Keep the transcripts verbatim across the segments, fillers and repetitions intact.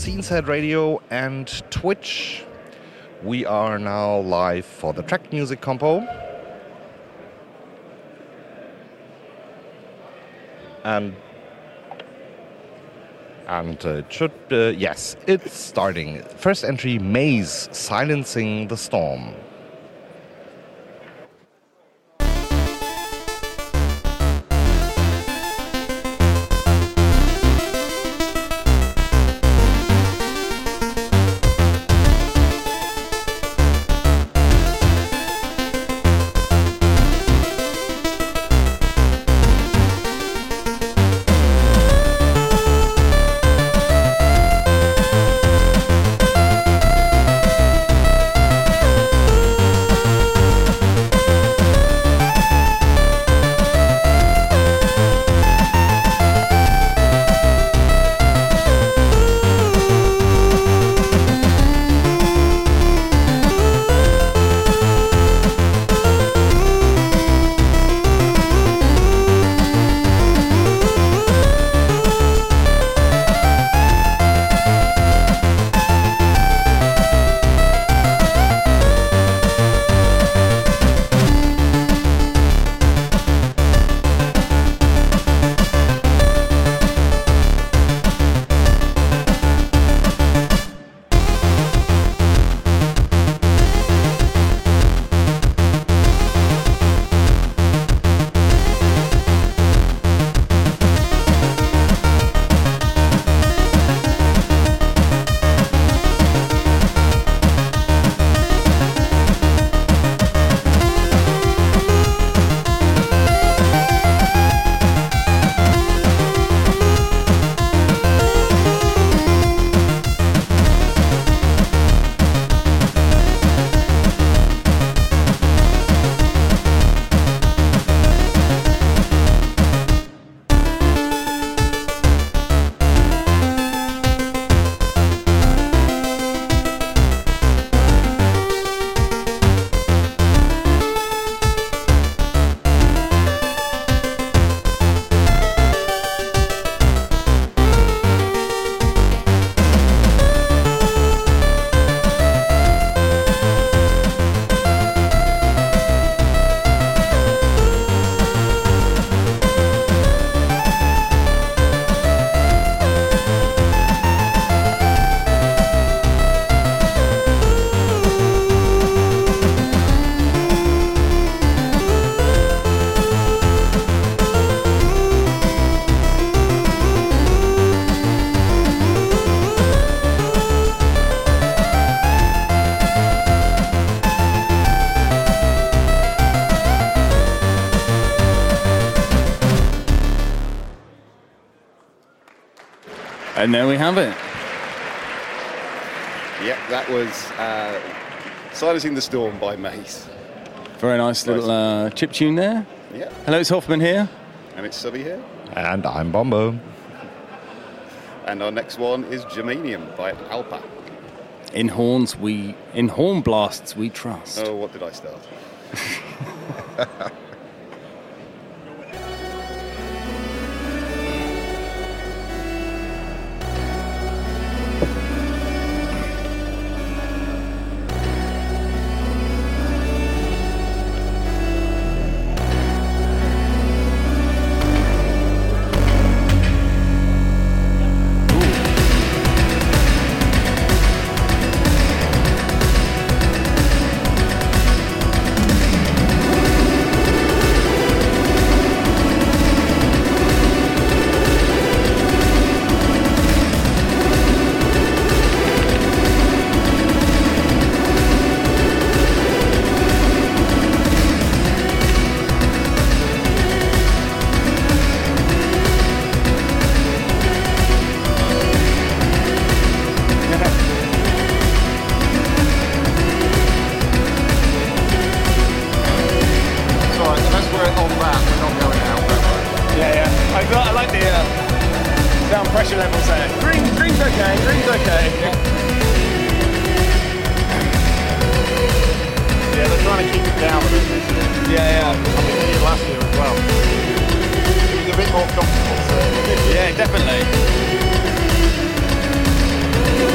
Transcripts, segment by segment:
Sceneset Radio and Twitch. We are now live for the track music compo. And and uh, it should, uh, yes, it's starting. First entry, Maze, Silencing the Storm. And there we have it. Yep, that was uh, Silencing the Storm by Maze. Very nice little uh, chip tune there. Yeah. Hello, it's Hoffman here. And it's Subby here. And I'm Bombo. And our next one is Germanium by Alpa. In horns we, in horn blasts we trust. Oh, what did I start? pressure levels there. Green, green's okay, green's okay. Yeah. yeah, they're trying to keep it down a bit this year. Yeah, yeah. I think they did last year as well. It was a bit more comfortable, so. Yeah, definitely.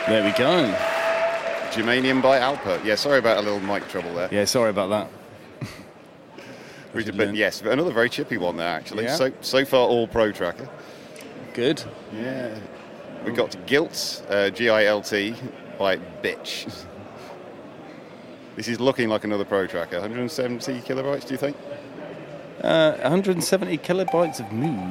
There we go. Germanium by Alpa. Yeah, sorry about a little mic trouble there. Yeah, sorry about that. We did, but yes, but another very chippy one there, actually. Yeah. So so far, all Pro Tracker. Good. Yeah. We got to Gilt, uh, G I L T, by Bitch. This is looking like another Pro Tracker. one hundred seventy kilobytes, do you think? Uh, one hundred seventy kilobytes of mood.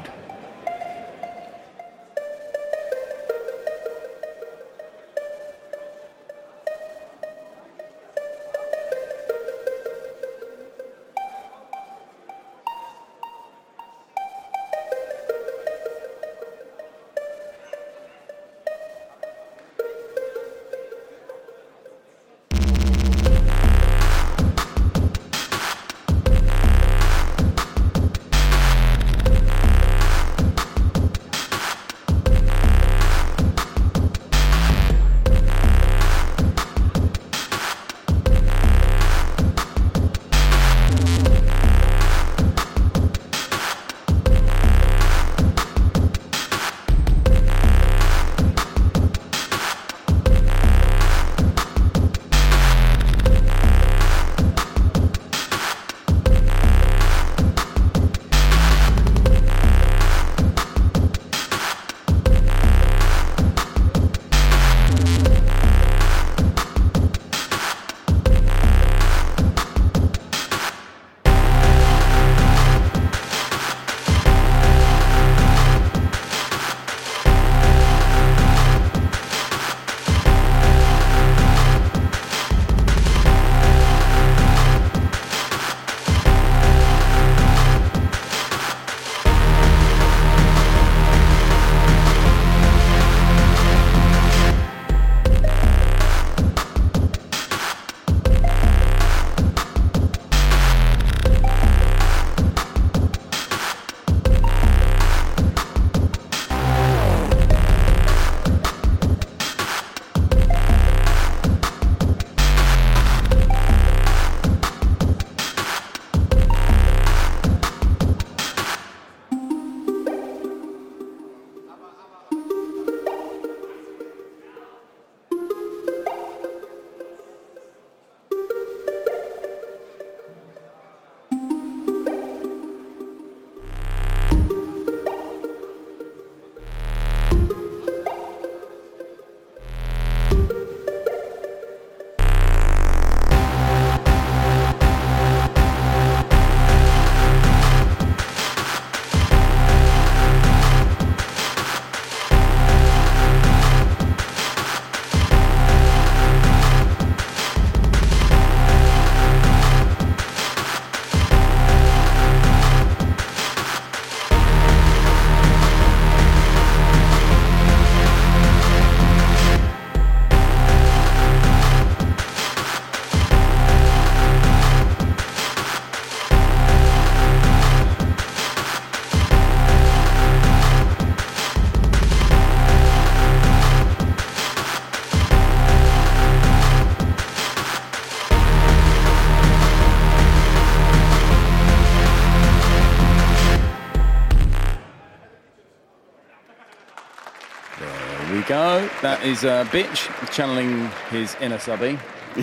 Go. That is uh, Bitch channeling his inner subby.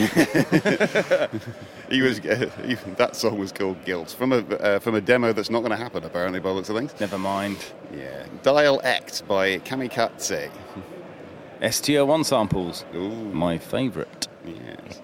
he was. Uh, he, that song was called Guilt from a uh, from a demo that's not going to happen apparently by the looks of things. Never mind. Yeah. Dial Act by Kamikaze. S T O one samples. Ooh. My favourite. Yes.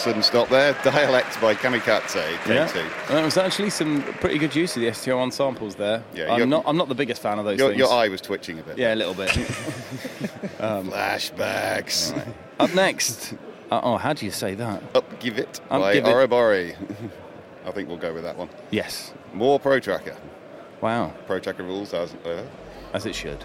sudden stop there. Dialect by Kamikaze, K two. Yeah. Well, it was actually some pretty good use of the S T O one samples there. Yeah, I'm your- not. I'm not the biggest fan of those Your, things. your eye was twitching a bit. Yeah, a little bit. Flashbacks. Right. Up next. Uh, oh, how do you say that? Up Give It Up by Give It. Orobori. I think we'll go with that one. Yes. More Pro Tracker. Wow. Pro Tracker rules, as uh, As it should.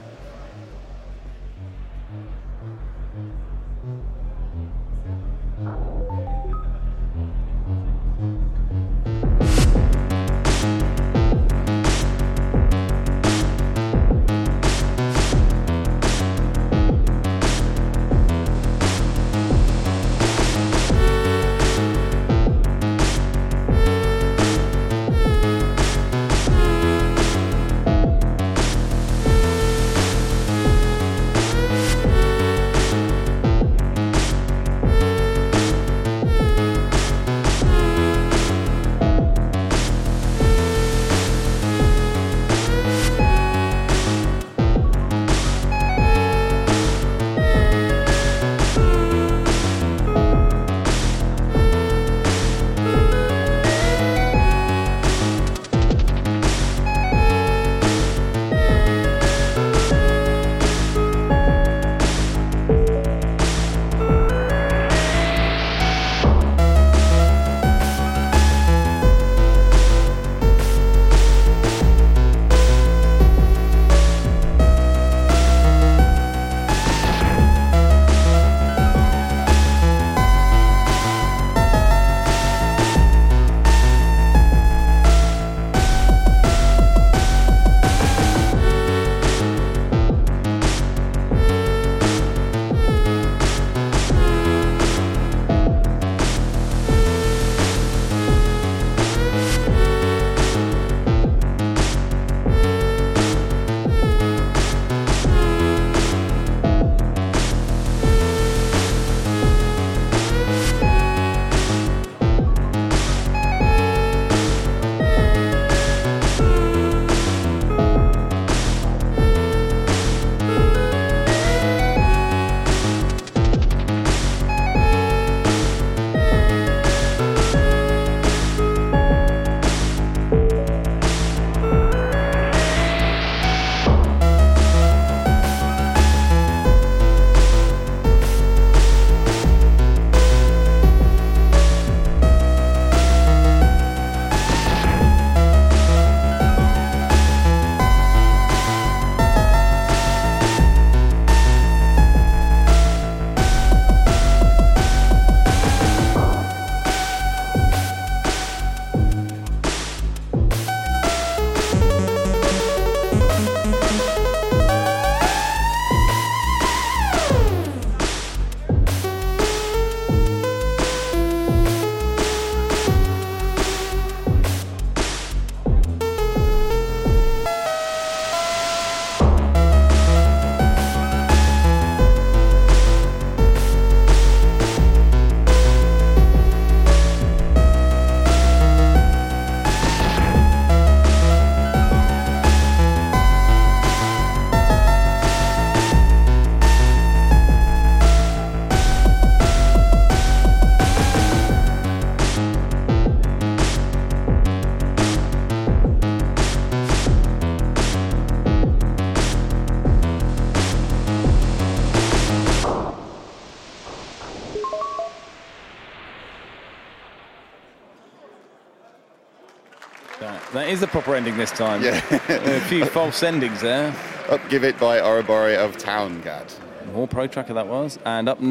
That, that is a proper ending this time. Yeah. A few false endings there. Up Give It by Orobori of Towngad. More Pro Tracker that was. And up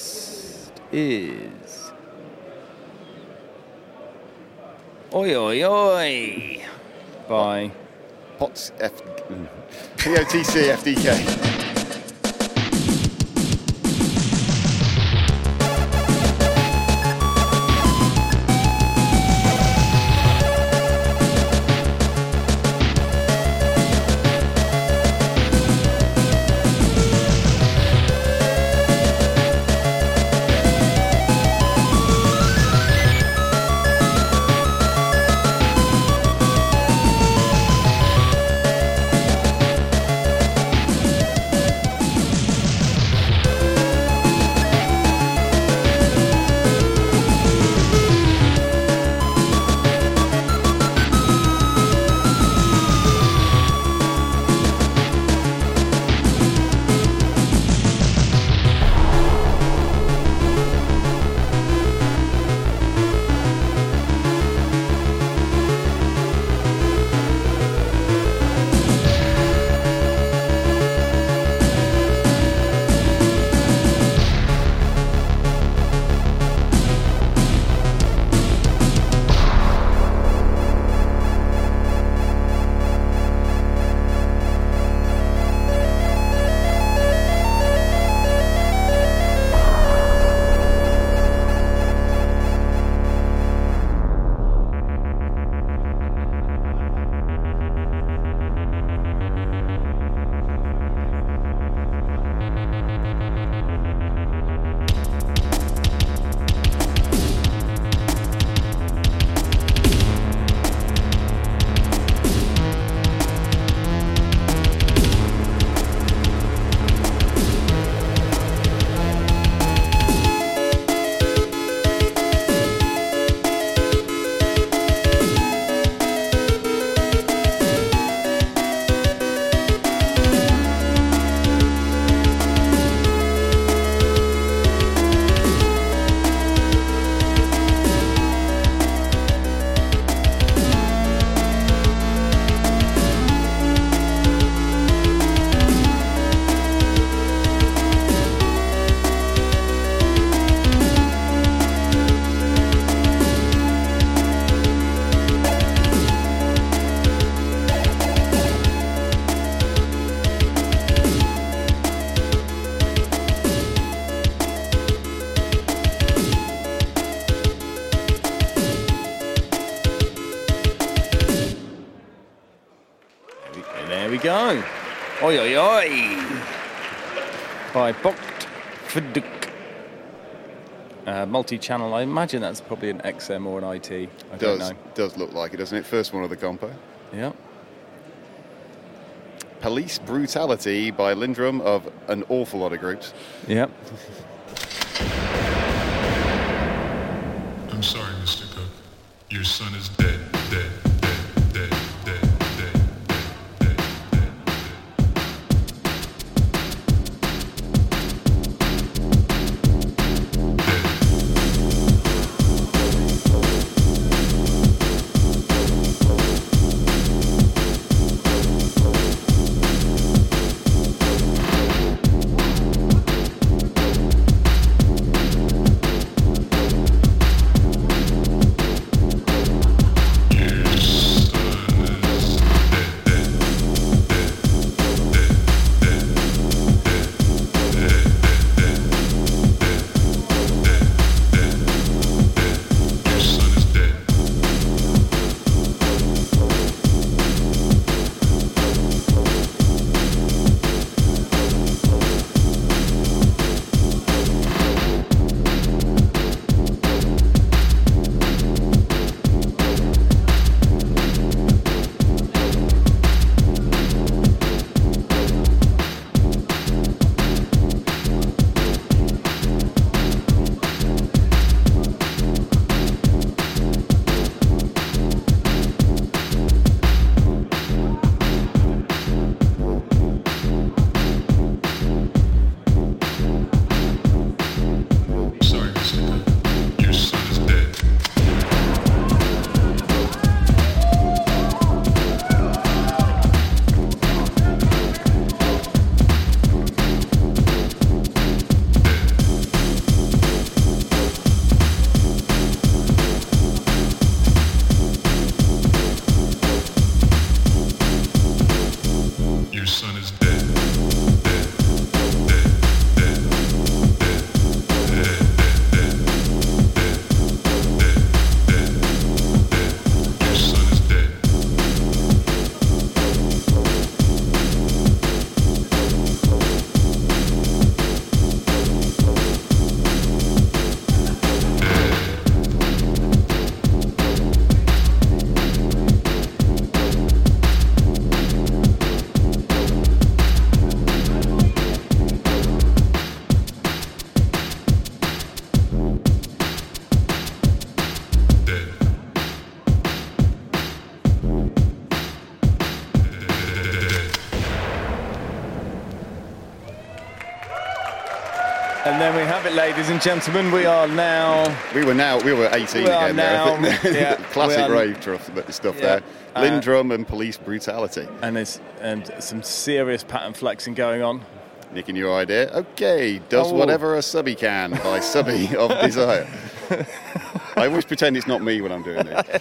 next is... Oi Oi Oi by... Pots F... P O T C F D K. There we go. Oi, oi, oi. By Bokt Fduk. Uh, multi-channel, I imagine that's probably an X M or an I T. I does, don't know. Does look like it, doesn't it? First one of the compo. Yeah. Police Brutality by Lindrum of an awful lot of groups. Yep. I'm sorry, Mister Cook. Your son is dead, dead, dead, dead, dead, dead, dead, dead, And then we have it, ladies and gentlemen. We are now. We were now. We were eighteen we again now, there. yeah, Classic are, rave truff stuff yeah, there. uh, Lindrum and Police Brutality. And there's and some serious pattern flexing going on. Nicking your idea. Okay, does Oh. whatever a subby can by Subby of Desire. I always pretend it's not me when I'm doing it.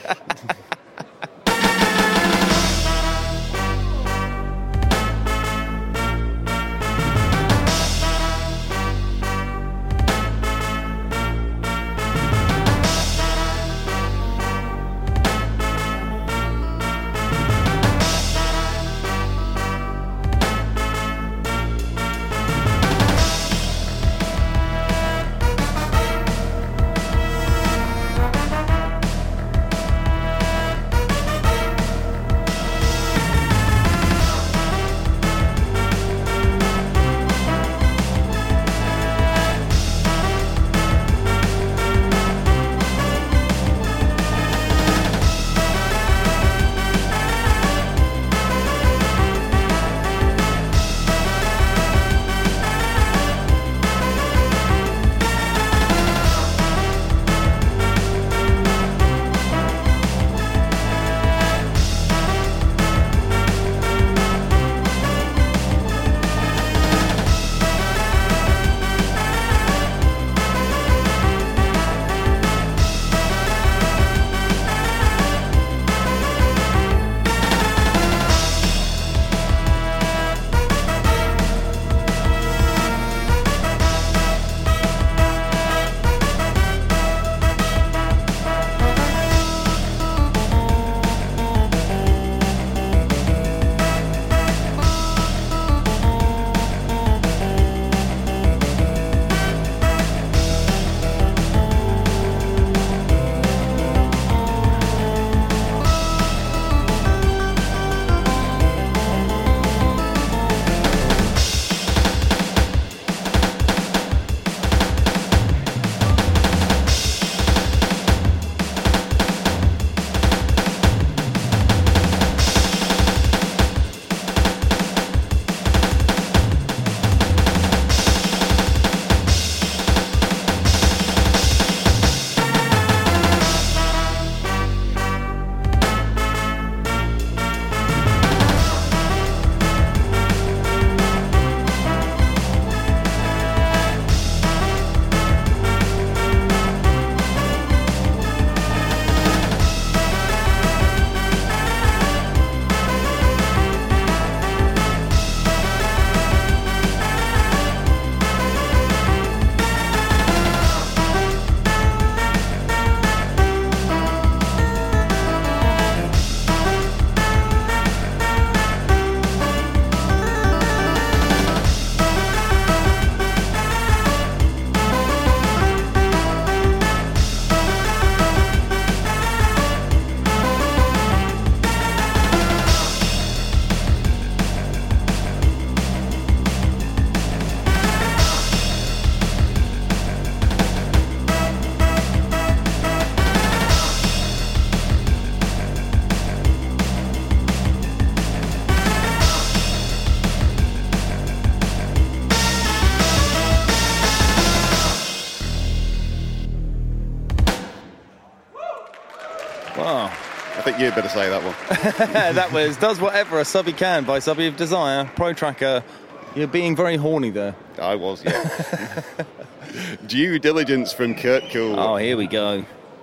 you better say that one. That was Does Whatever a Subby Can by Subby of Desire. Pro Tracker, you're being very horny there. I was, yeah. Due Diligence from Kurt Cool. Oh, here we go.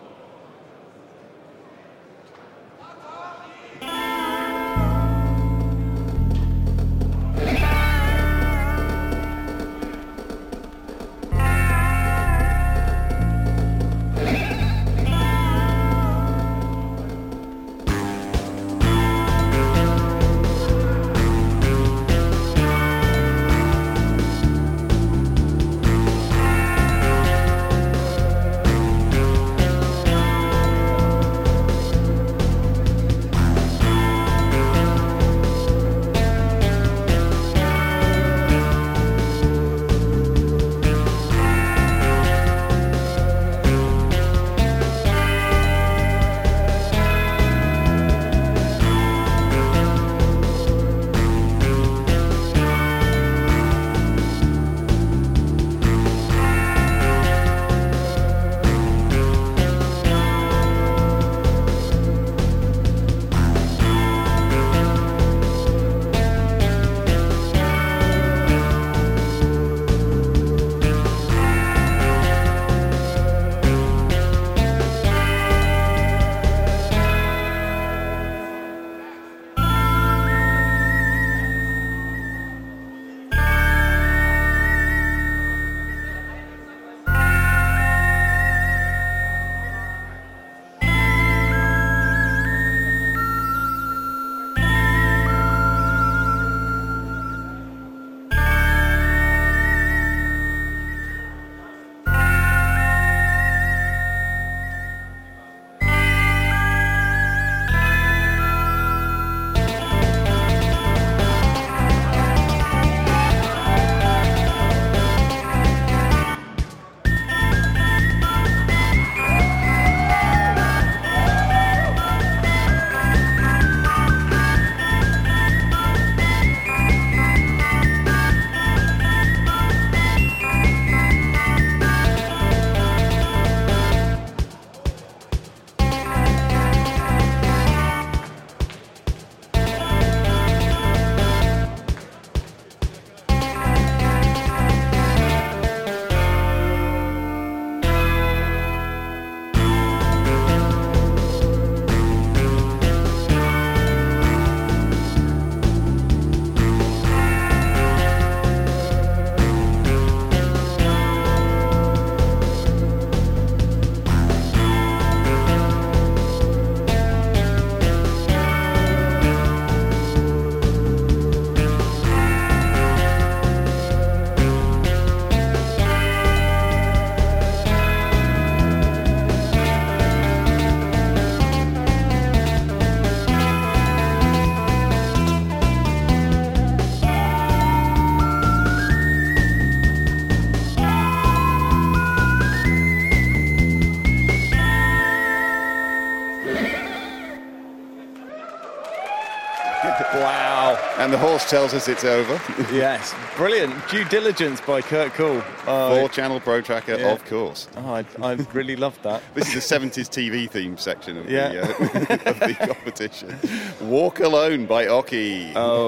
Wow. And the horse tells us it's over. Yes, brilliant. Due Diligence by Kurt Cool. Uh, Four-channel Pro Tracker, yeah. of course. Oh, I, I really loved that. This is the seventies T V theme section of, Yeah. the, uh, of the competition. Walk Alone by Oki.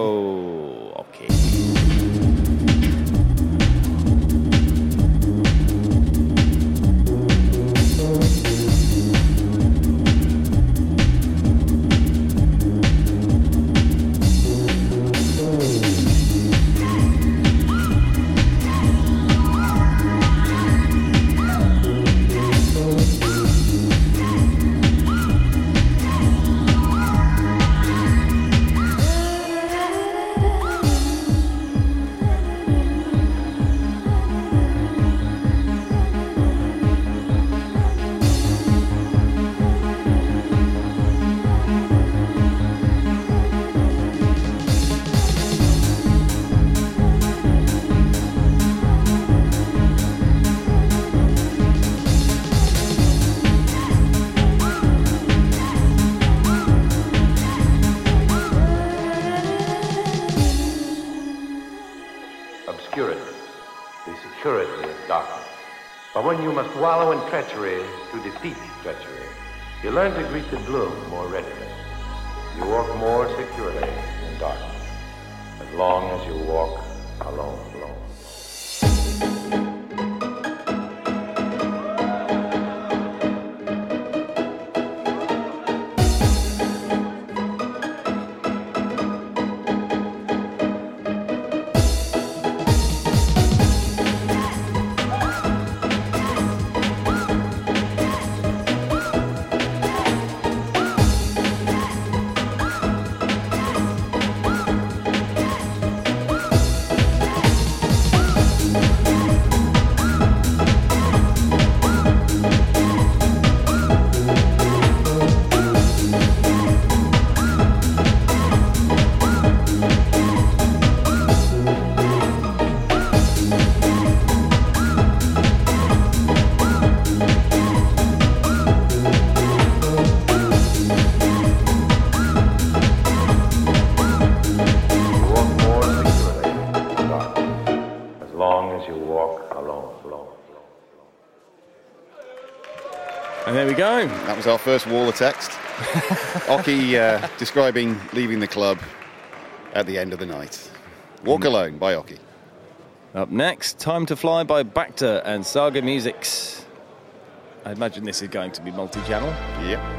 Oh, okay. Obscurity, the security of darkness. But when you must wallow in treachery to defeat treachery, you learn to greet the gloom more readily. You walk more securely in darkness, as long as you walk alone, alone. And there we go. That was our first wall of text. Oki uh, describing leaving the club at the end of the night. Walk mm. Alone by Oki. Up next, Time to Fly by Bacta and Saga Musics. I imagine this is going to be multi-channel. Yep.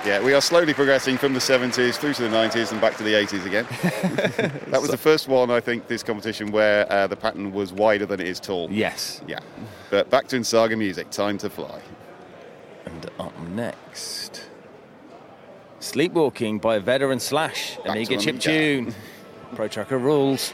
Yeah, we are slowly progressing from the seventies through to the nineties and back to the eighties again. That was the first one, I think, this competition where uh, the pattern was wider than it is tall. Yes. Yeah. But back to Saga Music, Time to Fly. And up next, Sleepwalking by Veteran Slash, Back Amiga to chiptune. Pro Tracker rules.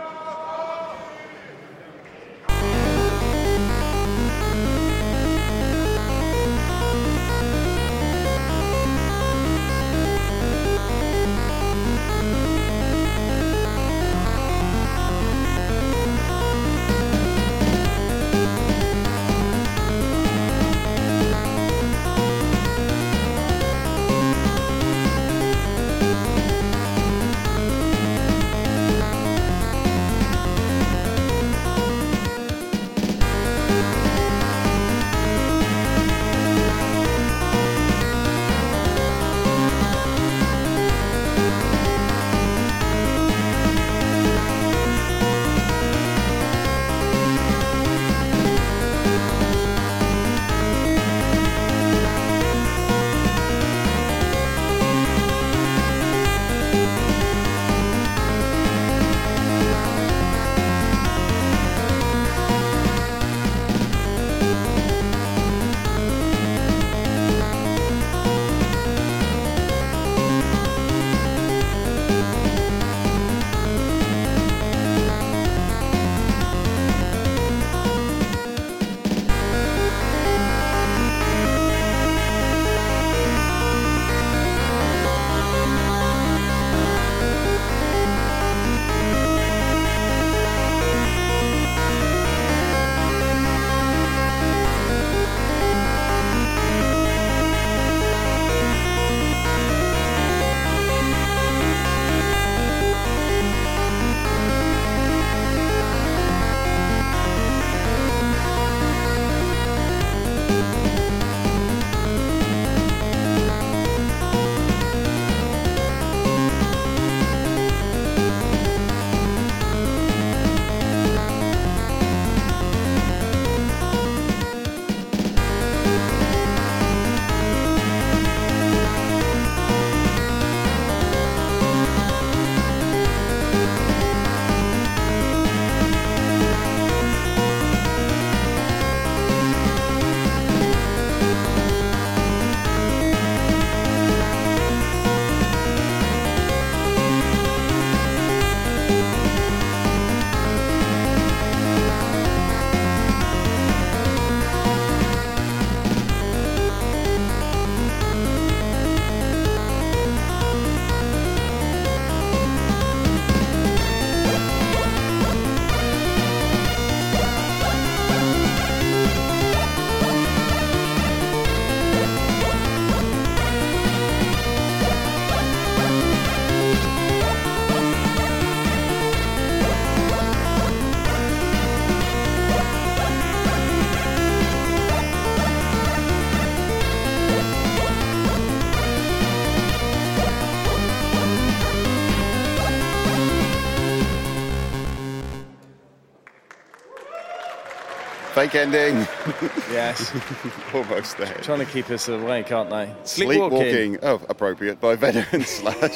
Fake ending. Yes. Almost there. Trying to keep us awake, aren't they? Sleepwalking. Oh, appropriate, by Veteran Slash.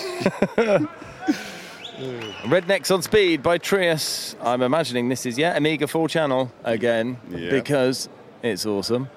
Rednecks on Speed by Trius. I'm imagining this is, yeah, Amiga four channel again, Yeah. because it's awesome.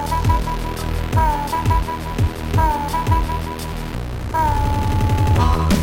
Anytime.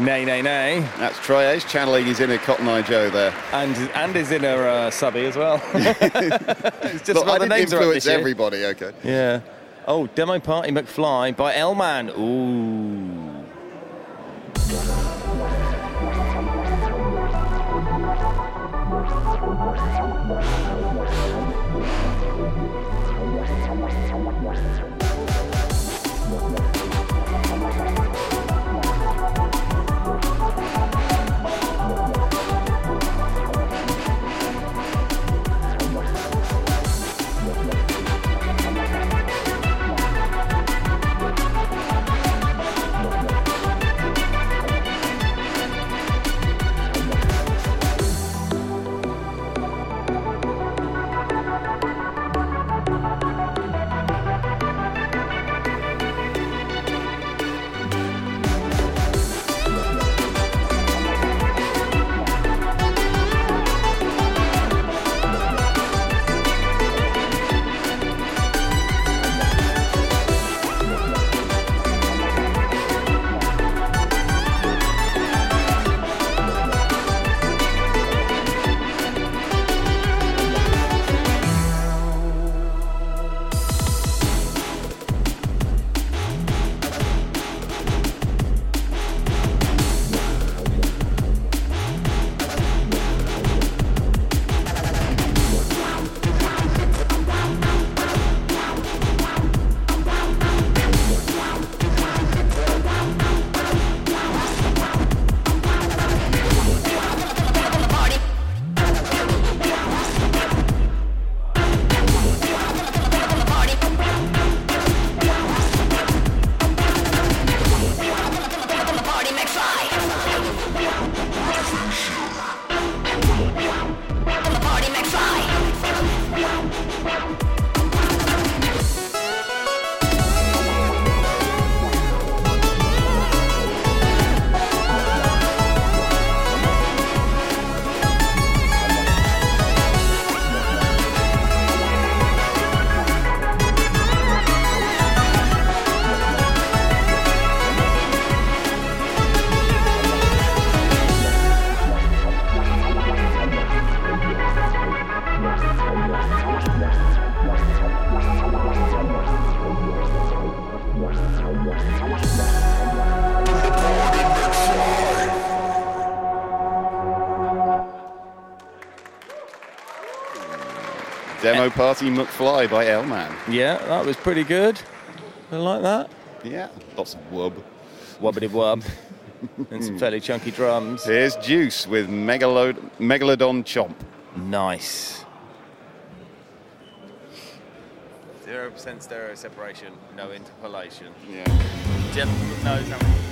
Nay, nay, nay. That's Troy Ace channeling his inner Cotton Eye Joe there. And and his inner uh, subby as well. It's just Look, about I the didn't names are up influence this year. everybody, okay. Yeah. Oh, Demo Party McFly by L-Man. Ooh. Demo Party McFly by L-Man. Yeah, that was pretty good. I like that. Yeah, lots of wub. Wobbity wub. And some fairly chunky drums. Here's Juice with Megalod- Megalodon Chomp. Nice. Zero percent stereo separation, no interpolation. Yeah. Gentleman knows how many.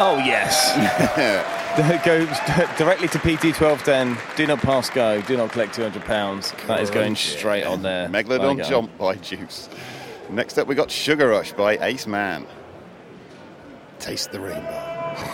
Oh, yes. Go directly to P T twelve ten. Do not pass go. Do not collect two hundred pounds. That is going straight on there. Megalodon There you go. Jump by Juice. Next up, we got Sugar Rush by Ace Man. Taste the rainbow.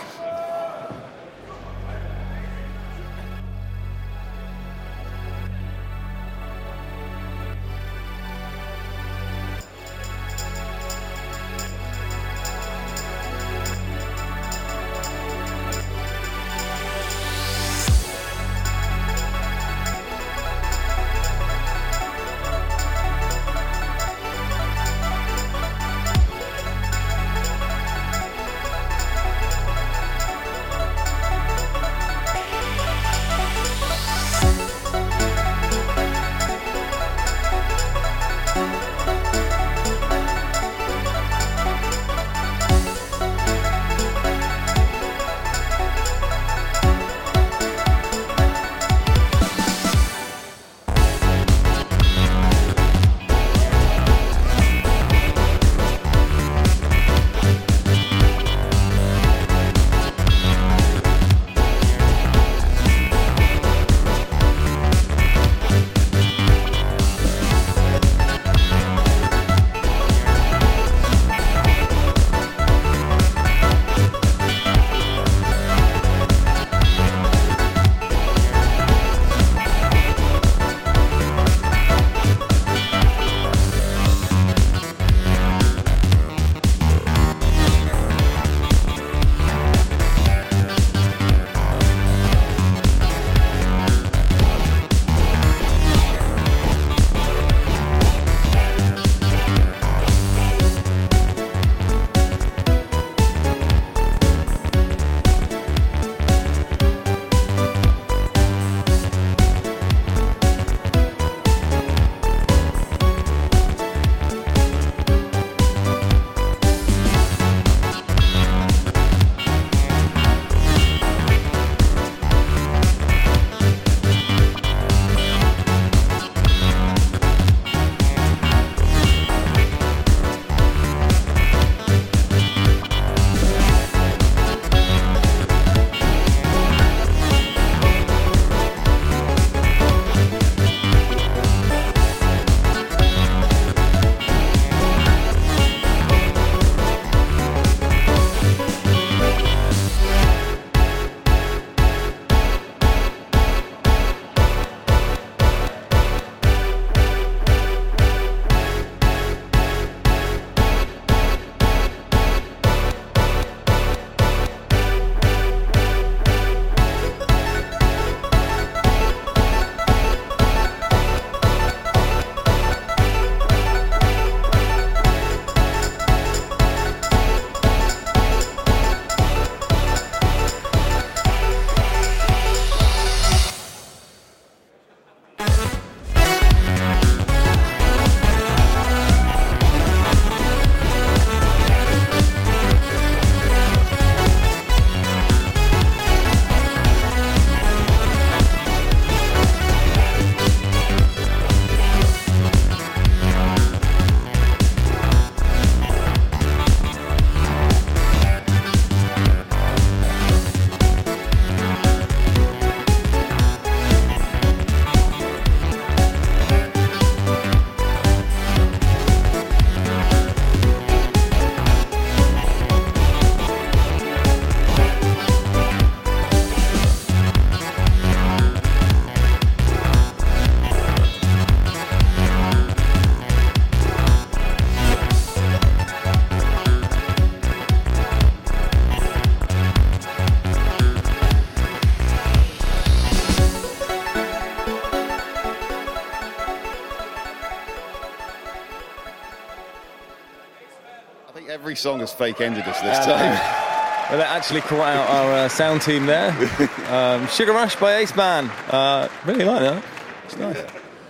Every song has fake ended us this time. Well, that actually caught out our uh, sound team there. um, Sugar Rush by Ace Man. Uh, really like that. It's nice.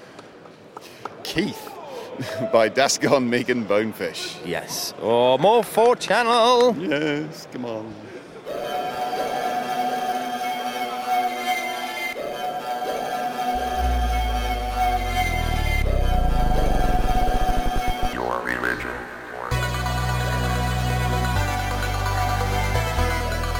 Keith by Dasgon Megan Bonefish. Yes. Oh, more four channel. Yes, come on. Your religion.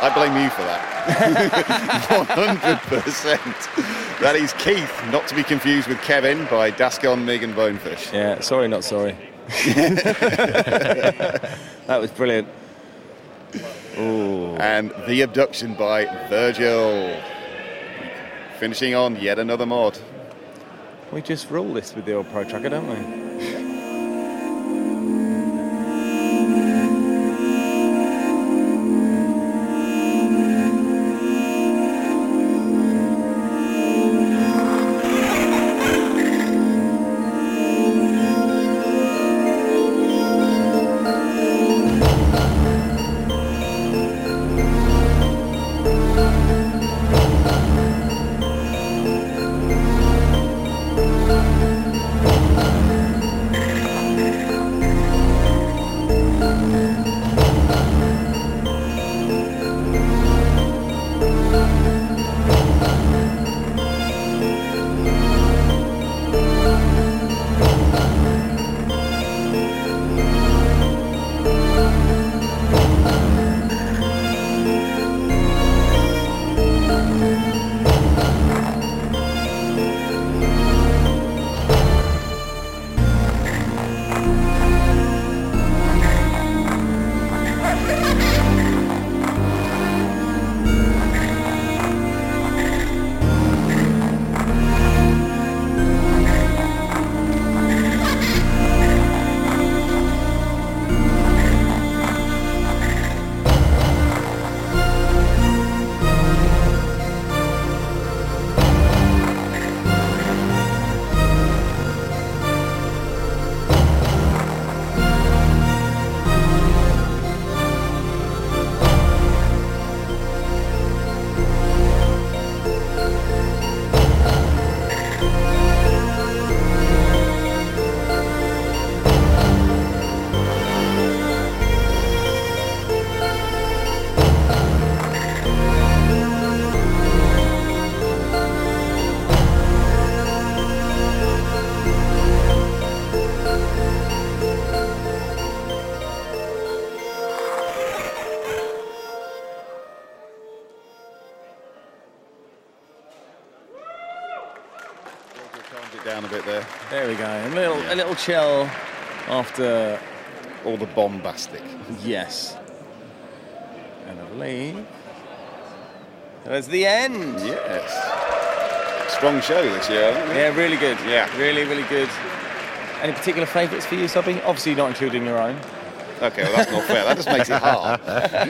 I blame you for that. one hundred percent. That is Keith, not to be confused with Kevin, by Dascon, Mig and Bonefish. Yeah, sorry, not sorry. That was brilliant. Ooh. And The Abduction by Virgil. Finishing on yet another mod. We just rule this with the old Pro Tracker, don't we? Down a bit there. There we go. A little, yeah. a little chill after all the bombastic. Yes. And I believe there's the end. Yes. Strong show this year, hasn't it? Yeah, really good. Yeah, really, really good. Any particular favourites for you, Subby? Obviously, not including your own. Okay, well that's not fair. That just makes it hard.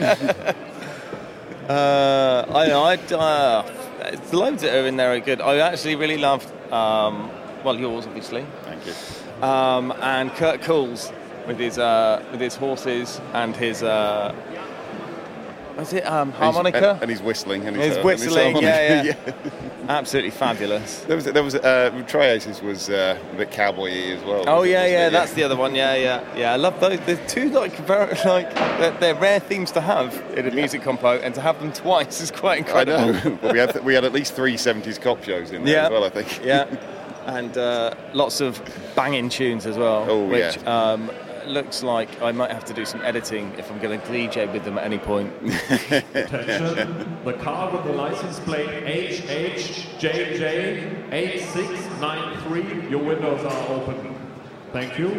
uh, I know. I uh, there's loads that are in there are good. I actually really loved. Um, Well, yours, obviously. Thank you. Um, and Kurt Cools with his uh, with his horses and his uh, what's it um, harmonica and, and he's whistling and his, his whistling. And his yeah, yeah, yeah. Absolutely fabulous. There was there was uh, Triasis was uh, a bit cowboy-y as well. Oh yeah, yeah, yeah, that's the other one. Yeah, yeah, yeah. I love those. They're two like very like they're, they're rare themes to have in a yeah. music compo, and to have them twice is quite incredible. I know. But we had th- we had at least three seventies cop shows in there yeah. as well, I think. Yeah. And uh, lots of banging tunes as well, oh, which yeah. um, looks like I might have to do some editing if I'm going to D J with them at any point. Attention, the car with the license plate H H J J eight six nine three, your windows are open. Thank you.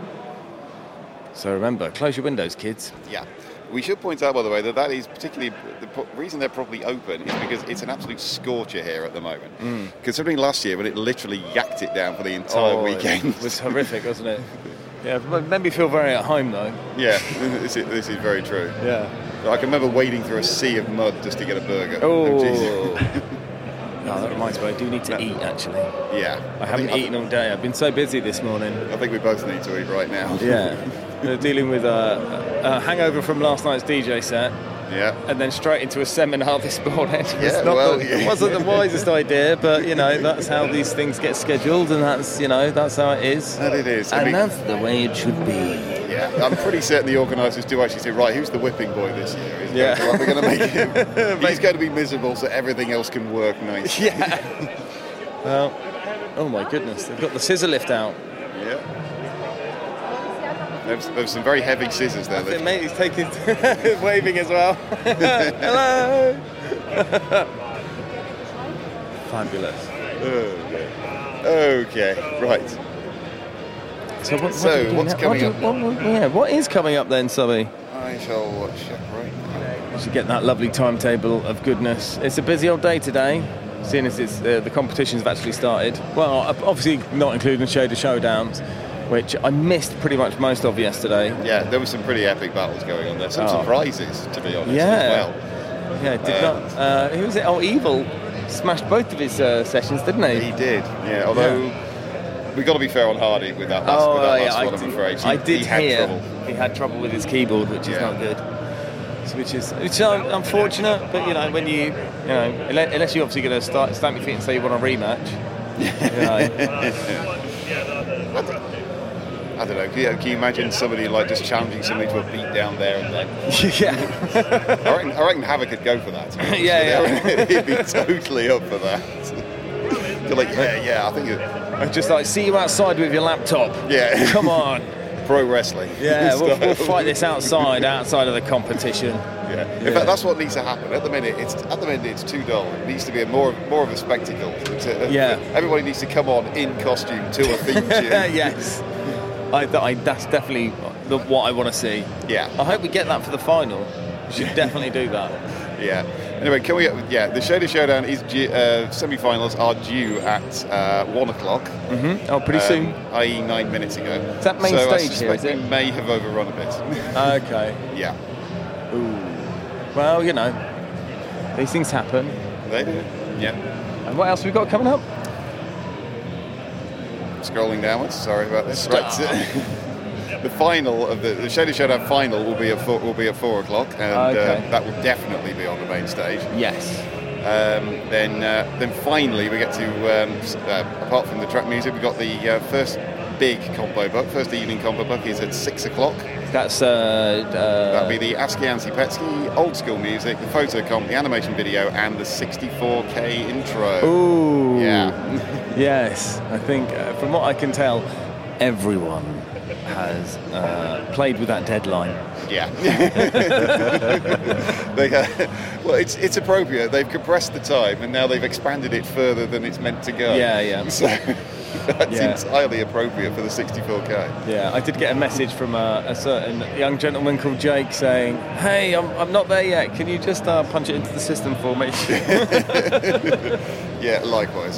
So remember, close your windows, kids. Yeah. We should point out, by the way, that that is particularly the po- reason they're probably open is because it's an absolute scorcher here at the moment. Mm. Considering last year when it literally yacked it down for the entire oh, weekend. It was horrific, wasn't it? Yeah, it made me feel very at home, though. Yeah, this is, this is very true. Yeah. I can remember wading through a sea of mud just to get a burger. Oh. Oh, that reminds me, I do need to eat, actually. Yeah. I, I haven't think, eaten all day. I've been so busy this morning. I think we both need to eat right now. Yeah. We're dealing with a, a hangover from last night's D J set. Yeah. And then straight into a seminar this morning. Yeah, well, the, yeah. It wasn't the wisest idea, but, you know, that's how these things get scheduled, and that's, you know, that's how it is. And it is. And I mean, that's the way it should be. Yeah, I'm pretty certain the organisers do actually say, right, who's the whipping boy this year? He's yeah. Going to, we're going to make him. He's going to be miserable so everything else can work nicely. Yeah. Well, oh my goodness, they've got the scissor lift out. Yeah. There's, there's some very heavy scissors there. The That, mate is taking, waving as well. Hello. Fabulous. okay, right. So, what, what So, do we do what's now? coming What do- what- what- yeah, what is coming up then, Subby? I shall check right now. We should get that lovely timetable of goodness. It's a busy old day today, seeing as it's, uh, the competitions have actually started. Well, obviously not including the Shader Showdowns, which I missed pretty much most of yesterday. Yeah, there were some pretty epic battles going on there. Some Oh. surprises, to be honest, Yeah. as well. Yeah, did Uh, not. Uh, who was it? Oh, Evil smashed both of his uh, sessions, didn't he? He did, yeah. Although we've got to be fair on Hardy with that last, Oh, with that yeah, last I one, I'm did, afraid. He, I did he had hear trouble. he had trouble with his keyboard, which is Yeah. not good. So Which is which is unfortunate, but you know when you you know unless unless you're obviously going to start stamp your feet and say you want a rematch. You know. I don't know. Can you, can you imagine somebody like just challenging somebody to a beat down there and then? yeah. I reckon, I reckon Havoc could go for that. Yeah, yeah. He'd be totally up for that. You're like, yeah, yeah. I think. It, I just like see you outside with your laptop. Yeah. Come on. Pro wrestling. Yeah, we'll, we'll Style. fight this outside, outside of the competition. Yeah. In Yeah. fact, that's what needs to happen. At the minute, it's at the minute it's too dull. It needs to be a more more of a spectacle. To, uh, Yeah. Everybody needs to come on in costume to a theme tune. Yes. I, I, that's definitely the, what I want to see. Yeah. I hope we get that for the final. We should definitely do that. Yeah. Anyway, can we? Yeah, the Shader Showdown is due, uh, semi-finals are due at uh, one o'clock. Mm-hmm. Oh, pretty soon. that is nine minutes ago. Is that main so I stage here, suspect is it? we may have overrun a bit. Okay. Yeah. Ooh. Well, you know, these things happen. They do. Yeah. And what else have we got coming up? Scrolling downwards. Sorry about this. Right. The final of the, the Shader Showdown final will be at four, will be at four o'clock, and Okay. uh, that will definitely be on the main stage. Yes. Um, then, uh, then finally we get to um, s- uh, apart from the track music, we got the uh, first big combo book. First evening combo book is at six o'clock. That's uh, uh That'll be the ASCII Ansi Petsky, old school music, the photo comp, the animation video, and the sixty-four K intro. Ooh. Yeah. Yes. I think uh, from what I can tell, everyone has uh, played with that deadline. Yeah. they, uh, well, it's it's appropriate. They've compressed the time, and now they've expanded it further than it's meant to go. Yeah, yeah. So that's Yeah. entirely appropriate for the sixty-four K. Yeah, I did get a message from a, a certain young gentleman called Jake saying, "Hey, I'm, I'm not there yet. Can you just uh, punch it into the system for me?" Yeah, likewise.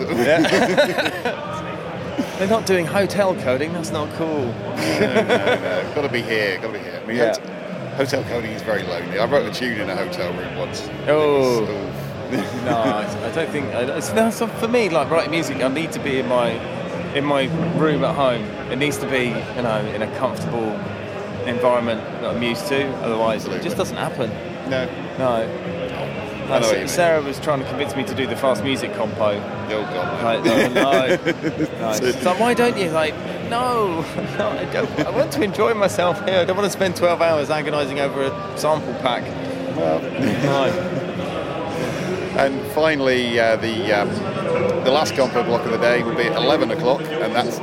They're not doing hotel coding. That's not cool. no, no, no. Got to be here. Got to be here. I mean, Yeah. hot- hotel coding is very lonely. I wrote a tune in a hotel room once. Oh. It was- oof. No, I, I don't think. I, it's, no, so for me, like writing music, I need to be in my in my room at home. It needs to be, you know, in a comfortable environment that I'm used to. Otherwise, it just doesn't happen. No. No. I know what you Uh, mean. Sarah was trying to convince me to do the fast music compo. Oh God. Like, no, no. no. She's like, why don't you? Like, no, no, I don't. I want to enjoy myself here. I don't want to spend twelve hours agonising over a sample pack. No. And finally, uh, the um, the last compo block of the day will be at eleven o'clock, and that's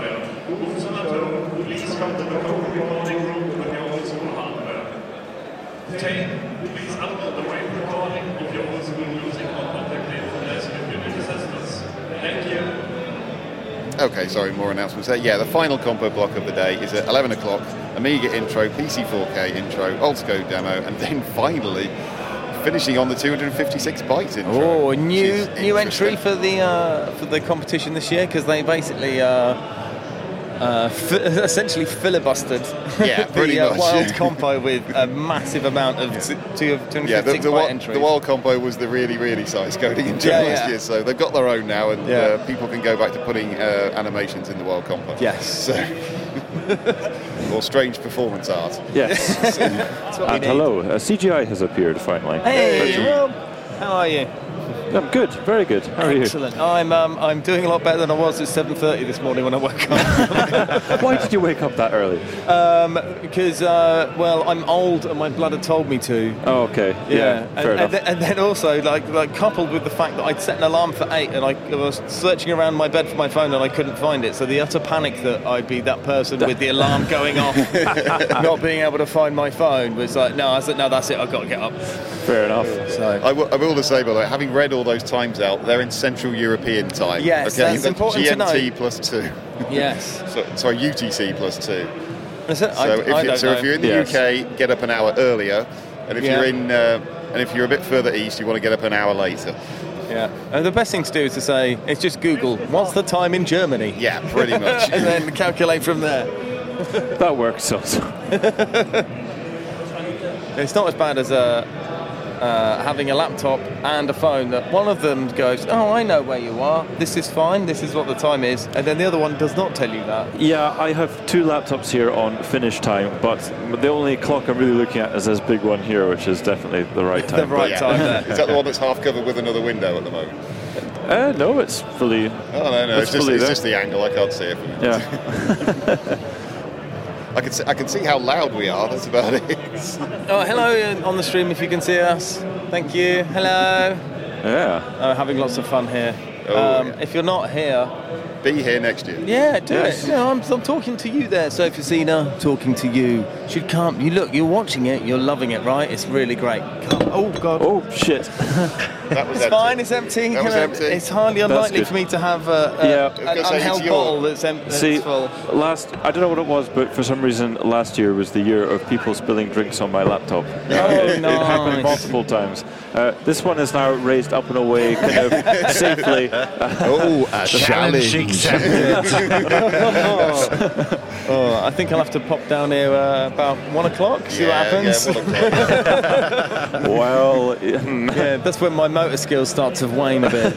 Please upload the wave recording of your old school music or contact the information if you need assistance. Thank you. okay. Sorry, more announcements there. Yeah, the final compo block of the day is at eleven o'clock. Amiga intro, P C four K intro, Old School demo, and then finally finishing on the two hundred fifty-six byte intro. Oh, a which new is new entry interesting. for the uh, for the competition this year because they basically uh, uh, fi- essentially filibustered Yeah, pretty the uh, much. wild compo with a massive amount of t- two hundred Yeah, the, fifty-six the, byte wi- entries. the wild compo was the really, really size coding intro Yeah, last yeah. year, so they've got their own now, and Yeah. uh, people can go back to putting uh, animations in the wild compo. Yes. So, or strange performance art. Yes. That's what we And need. hello, uh, C G I has appeared finally. Hey, Rob, how are you? I'm good, very good. How are Excellent. I'm um, I'm doing a lot better than I was at seven thirty this morning when I woke up. you? Why did you wake up that early? Um, because uh, well, I'm old and my blood had told me to. Oh, okay. Yeah, Yeah, fair and, enough. and, then, and then also like like coupled with the fact that I'd set an alarm for eight and I was searching around my bed for my phone and I couldn't find it. So the utter panic that I'd be that person with the alarm going off, not being able to find my phone was like, no, I said, no, that's it. I've got to get up. Fair enough. So I, w- I will just say, by the way, having read all those times out, they're in Central European time. Yes, that's important G to M T know. plus two. yes. So, sorry, U T C plus two. Is it? So, I, if, I you, don't so know. if you're in the Yes. U K, get up an hour earlier, and if Yeah. you're in, uh, and if you're a bit further east, you want to get up an hour later. Yeah. And the best thing to do is to say, it's just Google, what's the time in Germany? Yeah, pretty much. and then calculate from there. That works also. It's not as bad as uh, uh, having a laptop and a phone that one of them goes, oh, I know where you are, this is fine, this is what the time is, and then the other one does not tell you that. Yeah, I have two laptops here on Finnish time, but the only clock I'm really looking at is this big one here, which is definitely the right time. The right Yeah. time there. Is that the one that's half covered with another window at the moment? Uh, no, it's fully. Oh no, no, It's it's, just, fully it's there. just the angle. I can't see it. Yeah. I can see, I can see how loud we are. That's about it. Oh, hello uh, on the stream if you can see us. Thank you. Hello. Yeah. Uh, having lots of fun here. Oh, um, yeah. If you're not here, Be here next year. yeah, do Yes. it. You know, I'm, I'm talking to you there, Sophie Zena, talking to you. Should come. You look, you're watching it, you're loving it, right? It's really great. Come. Oh, God. Oh shit. That was It's empty. fine, it's empty. That was You know, empty. It's hardly unlikely good. for me to have a, a, Yeah. I was an gonna say, it's unheld your- bottle that's, em- that's See, full. last I don't know what it was, but for some reason last year was the year of people spilling drinks on my laptop. Oh, it, it nice. happened multiple times. Uh, this one is now raised up and away, kind of safely. Oh, a Challenge accepted. Oh, I think I'll have to pop down here uh, about one o'clock, see yeah, what happens. Yeah, one o'clock. Well, mm, Yeah, that's when my motor skills start to wane a bit.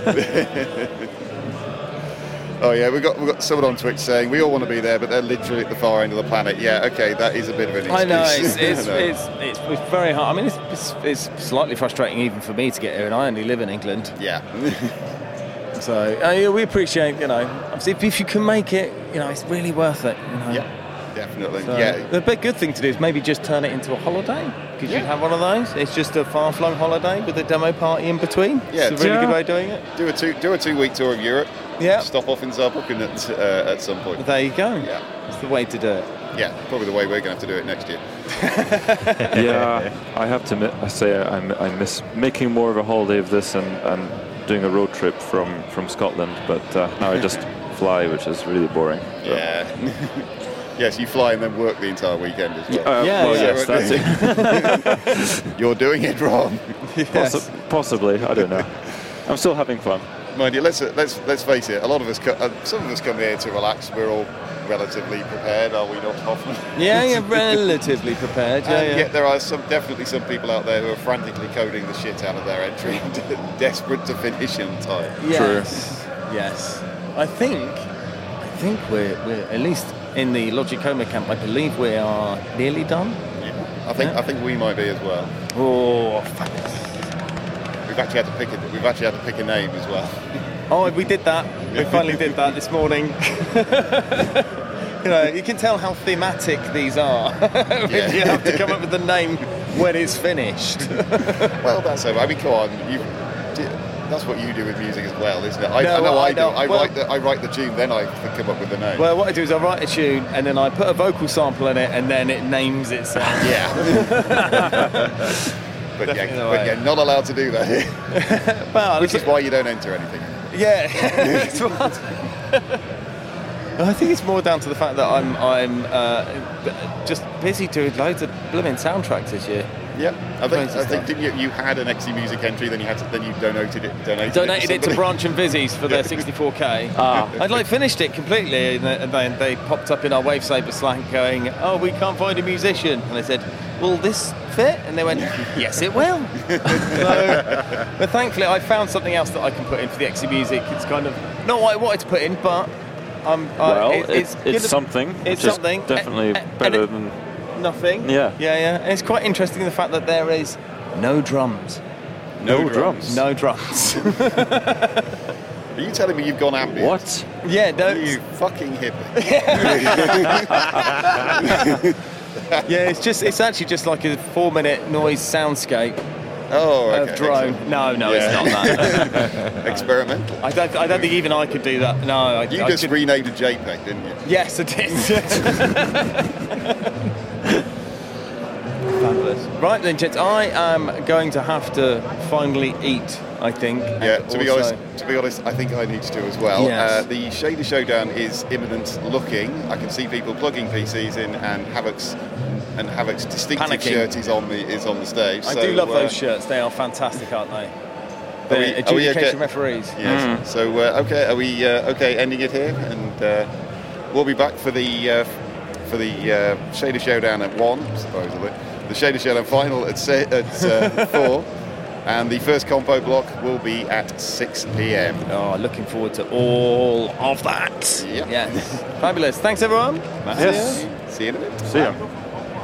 Oh yeah, we've got we've got someone on Twitch saying we all want to be there, but they're literally at the far end of the planet. Yeah, okay, that is a bit of an excuse. I know, it's, it's, I know. it's, it's, it's very hard. I mean, it's, it's, it's slightly frustrating even for me to get here, and I only live in England. yeah. So uh, yeah, we appreciate, you know, obviously if, if you can make it, you know, it's really worth it. You know? Yeah, definitely. So yeah. the big good thing to do is maybe just turn it into a holiday. Could you Yeah. have one of those? It's just a far-flung holiday with a demo party in between. Yeah, it's a really yeah. good way of doing it. Do a two do a two week tour of Europe. Yeah. Stop off in Saarbrücken at uh, at some point. There you go. Yeah. It's the way to do it. Yeah, probably the way we're going to have to do it next year. yeah, I have to mi- I say I, m- I miss making more of a holiday of this and, and doing a road trip from, from Scotland, but uh, now I just fly, which is really boring. So- Yeah. Yes, you fly and then work the entire weekend as well. Uh, Yeah, well, yeah. yes, that's it. You're doing it wrong. Possi- possibly, I don't know. I'm still having fun. Mind you, let's let's let's face it. A lot of us, co- uh, some of us come here to relax. We're all relatively prepared, are we not, Hoffman? Yeah, you're relatively prepared. Yeah, and yeah. yet there are some definitely some people out there who are frantically coding the shit out of their entry, desperate to finish in time. Yes. Yes. I think. I think we're we're at least in the Logicoma camp. I believe we are nearly done. I think Yeah. I think we might be as well. Oh, fuck. We've actually had to pick a, we've actually had to pick a name as well. Oh, we did that. We finally did that this morning. You know, you can tell how thematic these are. When Yeah. you have to come up with the name when it's finished. Well, that's okay. I mean, come on, you. That's what you do with music as well, isn't it? I, No, I know I I do. know. I Well- write the I write the tune, then I come up with the name. Well, what I do is I write a tune and then I put a vocal sample in it and then it names itself. yeah. But yeah, Definitely the but way. yeah, not allowed to do that here. Well, Which is why you don't enter anything. yeah. It's what- I think it's more down to the fact that I'm I'm uh, just busy doing loads of blooming soundtracks this year. Yeah, I think Crazy I think stuff. didn't you, you had an X E Music entry, then you had to then you donated it donated, Donated it it to to somebody. Branch and Vizzies for their sixty-four K. Ah. I'd like finished it completely, and then they, they popped up in our Wavesaber Slack going, "Oh, we can't find a musician." And I said, "Will this fit?" And they went, "Yes, it will." So, but thankfully, I found something else that I can put in for the X E Music. It's kind of not what I wanted to put in, but I'm. Well, uh, it, it's, good it's at- something. It's which is something. definitely A- a- and better it- than. Nothing. Yeah. Yeah, yeah. And it's quite interesting the fact that there is no drums. No drums. No drums. Are you telling me you've gone ambient? What? Yeah, no. You fucking hippie. Yeah, it's just it's actually just like a four-minute noise soundscape Oh, okay. of drone. Excellent. No, no, Yeah. it's not that. Experimental. I don't. I don't think even I could do that. No, I, You I just could, renamed a JPEG, didn't you? Yes, I did. Fabulous. Right then, gents. I am going to have to finally eat. I think. Yeah. And To be also- honest, to be honest, I think I need to do as well. Yes. Uh, the Shader Showdown is imminent looking. I can see people plugging P Cs in, and Havoc's and Havoc's distinctive Panicking. shirt is on the is on the stage. I so, do love uh, those shirts. They are fantastic, aren't they? Are The we- are we adjudication okay? referees. Yes. So uh, okay, are we uh, okay? Ending it here, and uh, we'll be back for the uh, for the uh, Shader Showdown at one, supposedly. The Shader Showdown final at se- at uh, four, and the first compo block will be at six p m. Oh, looking forward to all of that. Yep. Yes. Fabulous. Thanks, everyone. Yes. See you in a bit. See ya.